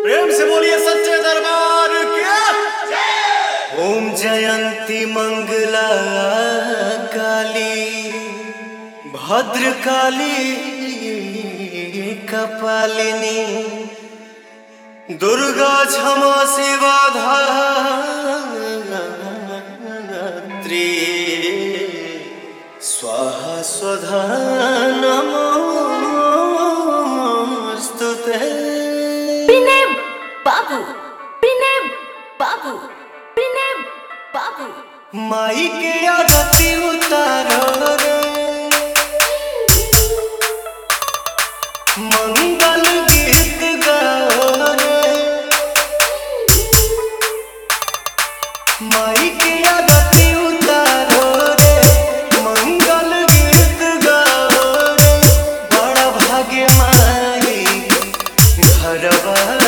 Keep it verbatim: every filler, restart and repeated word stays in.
प्रेम से बोलिए सच्चे दरबार के। ओम जयंती मंगला काली भद्र काली कपालिनी दुर्गा क्षमा शिवा धात्री स्वाहा स्वधा नमोस्तुते। प्रणय बाबू प्रणय बाबू प्रणय बाबू माई के आरती उतारो रे मंगल गीत गाओ रे। माई के आरती उतारो रे मंगल गीत गाओ रे। बड़ा भाग्य माई घरवा